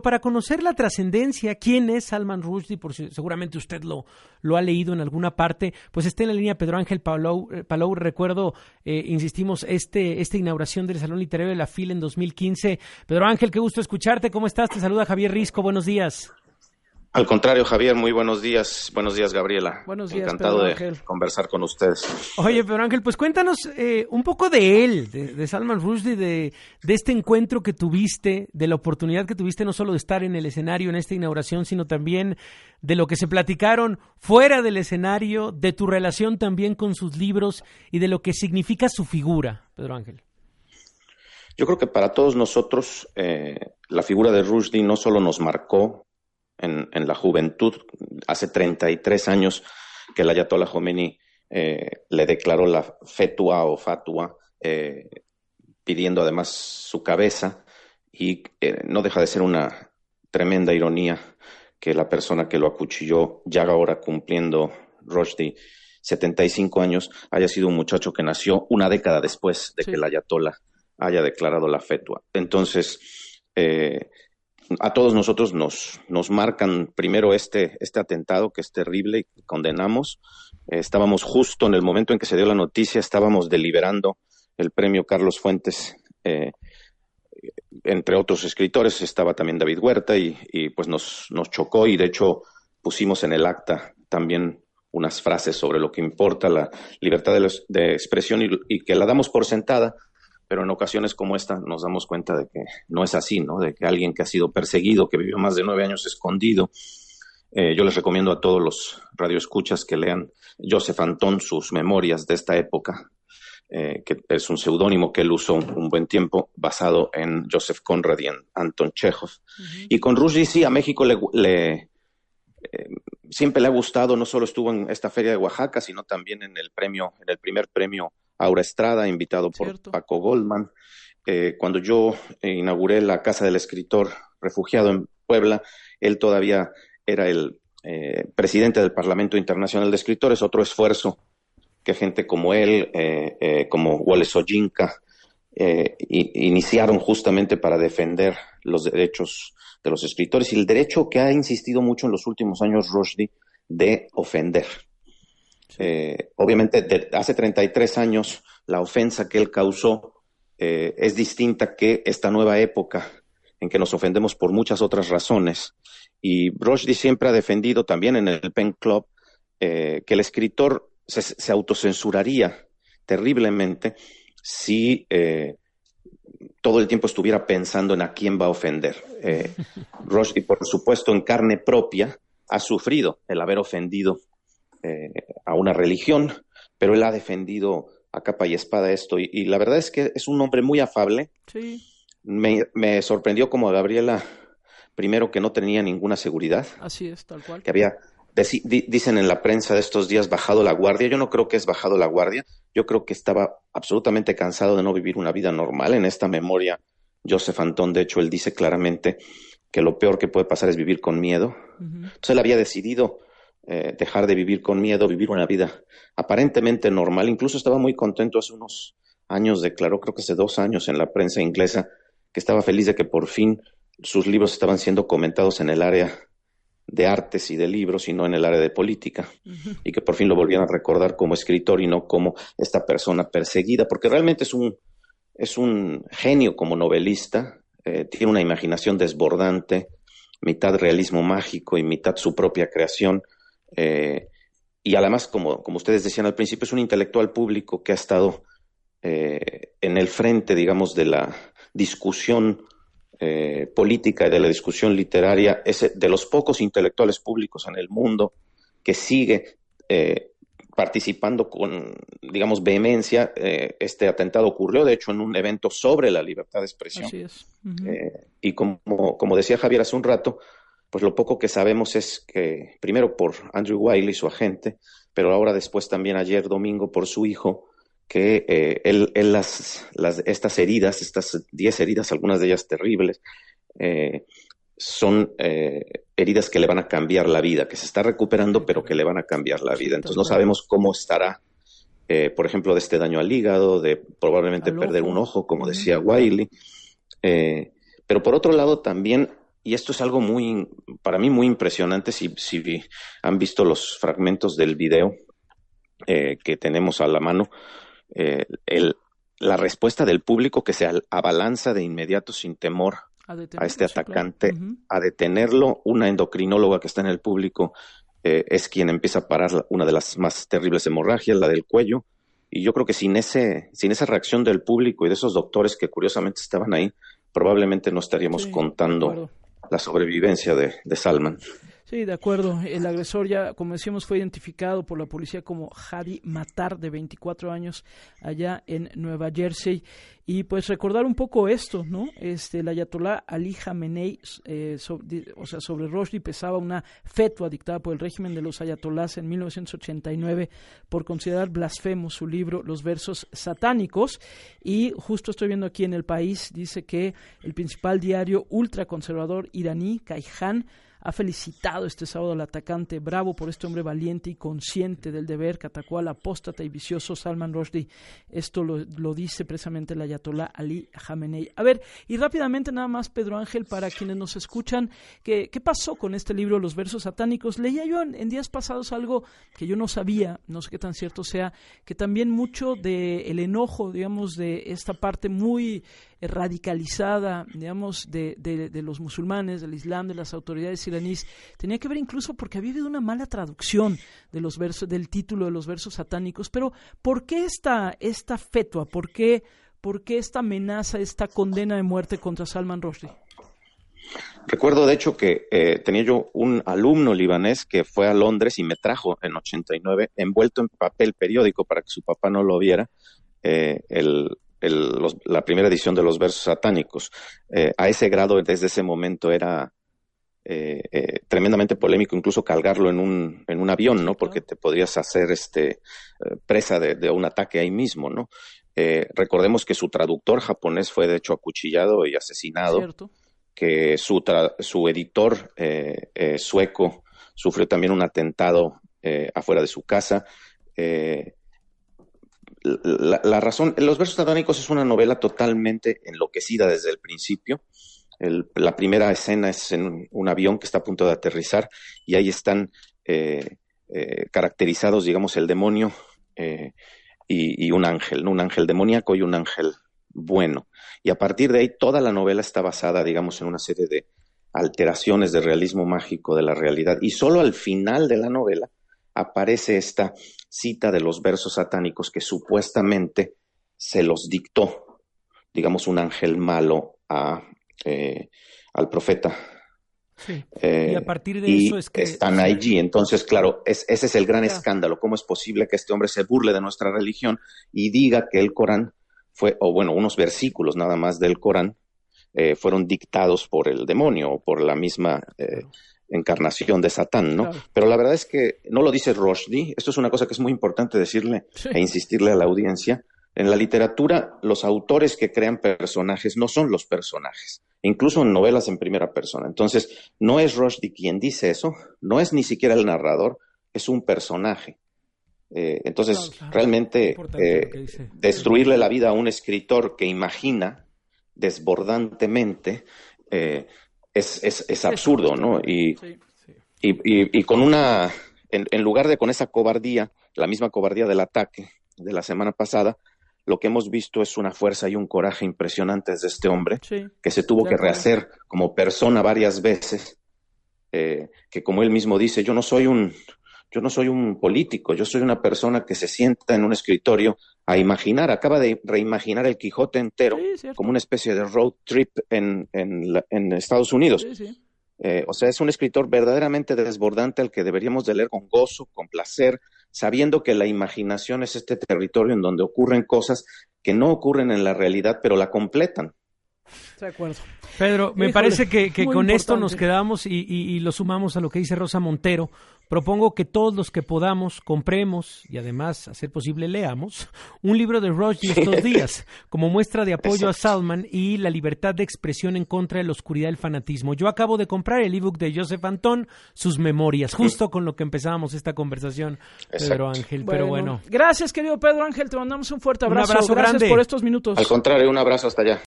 Para conocer la trascendencia, quién es Salman Rushdie, seguramente usted lo ha leído en alguna parte, pues está en la línea Pedro Ángel Palou. Recuerdo, insistimos, esta inauguración del Salón Literario de la FIL en 2015. Pedro Ángel, qué gusto escucharte. ¿Cómo estás? Te saluda Javier Risco. Buenos días. Al contrario, Javier, muy buenos días. Buenos días, Gabriela. Buenos días, encantado Pedro de Ángel. Conversar con ustedes. Oye, Pedro Ángel, pues cuéntanos un poco de él, de Salman Rushdie, de este encuentro que tuviste, de la oportunidad que tuviste no solo de estar en el escenario en esta inauguración, sino también de lo que se platicaron fuera del escenario, de tu relación también con sus libros y de lo que significa su figura, Pedro Ángel. Yo creo que para todos nosotros la figura de Rushdie no solo nos marcó en la juventud. Hace 33 años que el Ayatollah Khomeini le declaró la fetua o fatua, pidiendo además su cabeza, y no deja de ser una tremenda ironía que la persona que lo acuchilló, ya ahora cumpliendo Rushdie 75 años, haya sido un muchacho que nació una década después de que el Ayatollah haya declarado la fetua. Entonces, a todos nosotros nos marcan primero este atentado, que es terrible y que condenamos. Estábamos justo en el momento en que se dio la noticia, estábamos deliberando el premio Carlos Fuentes, entre otros escritores, estaba también David Huerta, y pues nos chocó, y de hecho pusimos en el acta también unas frases sobre lo que importa la libertad de expresión, y que la damos por sentada. Pero en ocasiones como esta nos damos cuenta de que no es así, ¿no? De que alguien que ha sido perseguido, que vivió más de 9 años escondido. Yo les recomiendo a todos los radioescuchas que lean Joseph Anton, sus memorias de esta época, que es un seudónimo que él usó un buen tiempo, basado en Joseph Conrad y en Anton Chekhov. Uh-huh. Y con Rushdie, sí, a México siempre le ha gustado. No solo estuvo en esta feria de Oaxaca, sino también en el primer premio Aura Estrada, invitado por Paco Goldman. Cuando yo inauguré la Casa del Escritor Refugiado en Puebla, él todavía era el presidente del Parlamento Internacional de Escritores. Otro esfuerzo que gente como él, como Wole Soyinka, iniciaron justamente para defender los derechos de los escritores, y el derecho que ha insistido mucho en los últimos años Rushdie de ofender. Obviamente, hace 33 años, la ofensa que él causó es distinta que esta nueva época en que nos ofendemos por muchas otras razones. Y Rushdie siempre ha defendido, también en el Pen Club, que el escritor se autocensuraría terriblemente si todo el tiempo estuviera pensando en a quién va a ofender. Rushdie, por supuesto, en carne propia, ha sufrido el haber ofendido a una religión, pero él ha defendido a capa y espada esto, y la verdad es que es un hombre muy afable. Sí. Me sorprendió, como a Gabriela, primero, que no tenía ninguna seguridad. Así es, tal cual. Que había, dicen en la prensa de estos días, bajado la guardia. Yo no creo que es bajado la guardia, yo creo que estaba absolutamente cansado de no vivir una vida normal. En esta memoria, Joseph Anton, de hecho, él dice claramente que lo peor que puede pasar es vivir con miedo. Uh-huh. Entonces él había decidido dejar de vivir con miedo, vivir una vida aparentemente normal. Incluso estaba muy contento. Hace unos años declaró, creo que hace 2 años, en la prensa inglesa, que estaba feliz de que por fin sus libros estaban siendo comentados en el área de artes y de libros, y no en el área de política. Uh-huh. Y que por fin lo volvían a recordar como escritor y no como esta persona perseguida, porque realmente es un genio como novelista. Tiene una imaginación desbordante, mitad realismo mágico y mitad su propia creación. Y además, como ustedes decían al principio, es un intelectual público que ha estado en el frente, digamos, de la discusión política y de la discusión literaria. Es de los pocos intelectuales públicos en el mundo que sigue participando con, digamos, vehemencia. Este atentado ocurrió, de hecho, en un evento sobre la libertad de expresión. Así es. Uh-huh. Y como decía Javier hace un rato, pues lo poco que sabemos es que, primero por Andrew Wiley, su agente, pero ahora después también ayer domingo por su hijo, que él estas heridas, estas 10 heridas, algunas de ellas terribles, son heridas que le van a cambiar la vida, que se está recuperando, pero que le van a cambiar la vida. Entonces no sabemos cómo estará, por ejemplo, de este daño al hígado, de probablemente perder un ojo, como decía Wiley. Pero por otro lado también y esto es algo para mí muy impresionante, si han visto los fragmentos del video que tenemos a la mano, la respuesta del público que se abalanza de inmediato sin temor a este atacante, claro. A detenerlo. Una endocrinóloga que está en el público es quien empieza a parar una de las más terribles hemorragias, la del cuello, y yo creo que sin esa reacción del público y de esos doctores que curiosamente estaban ahí, probablemente no estaríamos contando la sobrevivencia de Salman. Sí, de acuerdo. El agresor ya, como decíamos, fue identificado por la policía como Hadi Matar, de 24 años, allá en Nueva Jersey. Y pues recordar un poco esto, ¿no? El ayatolá Ali Khamenei, sobre Rushdie pesaba una fetua dictada por el régimen de los ayatolás en 1989 por considerar blasfemo su libro Los versos satánicos. Y justo estoy viendo aquí en El País, dice que el principal diario ultraconservador iraní, Kayhan, ha felicitado este sábado al atacante. Bravo por este hombre valiente y consciente del deber que atacó al apóstata y vicioso Salman Rushdie. Esto lo dice precisamente el ayatolá Ali Khamenei. A ver, y rápidamente nada más, Pedro Ángel, para quienes nos escuchan, ¿qué pasó con este libro, Los versos satánicos? Leía yo en días pasados algo que yo no sabía, no sé qué tan cierto sea, que también mucho del enojo, digamos, de esta parte muy radicalizada, digamos, de los musulmanes, del Islam, de las autoridades iraníes, tenía que ver incluso porque había habido una mala traducción de los versos, del título de los versos satánicos. Pero ¿por qué esta fetua? ¿Por qué esta amenaza, esta condena de muerte contra Salman Rushdie? Recuerdo, de hecho, que tenía yo un alumno libanés que fue a Londres y me trajo en 89, envuelto en papel periódico para que su papá no lo viera, la primera edición de los versos satánicos. A ese grado, desde ese momento, era tremendamente polémico incluso cargarlo en un avión, ¿no? Porque te podrías hacer presa de un ataque ahí mismo, ¿no? Recordemos que su traductor japonés fue de hecho acuchillado y asesinado. Cierto. Que su editor sueco sufrió también un atentado afuera de su casa. La razón, Los versos satánicos es una novela totalmente enloquecida desde el principio. La primera escena es en un avión que está a punto de aterrizar y ahí están caracterizados, digamos, el demonio y un ángel, ¿no? Un ángel demoníaco y un ángel bueno. Y a partir de ahí toda la novela está basada, digamos, en una serie de alteraciones de realismo mágico de la realidad. Y solo al final de la novela aparece esta cita de los versos satánicos que supuestamente se los dictó, digamos, un ángel malo al profeta. Sí. Y a partir de eso es que están allí. Entonces, claro, ese es el gran escándalo. ¿Cómo es posible que este hombre se burle de nuestra religión y diga que el Corán unos versículos nada más del Corán fueron dictados por el demonio o por la misma encarnación de Satán, ¿no? Claro. Pero la verdad es que no lo dice Rushdie. Esto es una cosa que es muy importante decirle e insistirle a la audiencia. En la literatura, los autores que crean personajes no son los personajes, incluso en novelas en primera persona. Entonces, no es Rushdie quien dice eso, no es ni siquiera el narrador, es un personaje. Entonces, claro. Realmente, destruirle la vida a un escritor que imagina desbordantemente es absurdo, ¿no? Y con en lugar de con esa cobardía, la misma cobardía del ataque de la semana pasada, lo que hemos visto es una fuerza y un coraje impresionantes de este hombre, que se tuvo que rehacer como persona varias veces, que como él mismo dice, yo no soy un político, yo soy una persona que se sienta en un escritorio a imaginar, acaba de reimaginar el Quijote entero como una especie de road trip en Estados Unidos. O sea, es un escritor verdaderamente desbordante al que deberíamos de leer con gozo, con placer, sabiendo que la imaginación es este territorio en donde ocurren cosas que no ocurren en la realidad, pero la completan. De acuerdo. Pedro, me parece que con esto nos quedamos y lo sumamos a lo que dice Rosa Montero. Propongo que todos los que podamos compremos y además, a ser posible, leamos un libro de Rushdie estos días, como muestra de apoyo a Salman y la libertad de expresión en contra de la oscuridad del fanatismo. Yo acabo de comprar el ebook de Joseph Anton, Sus Memorias, justo con lo que empezábamos esta conversación, Pedro Ángel. Pero bueno. Gracias, querido Pedro Ángel, te mandamos un fuerte abrazo. Un abrazo Gracias grande por estos minutos. Al contrario, un abrazo hasta allá.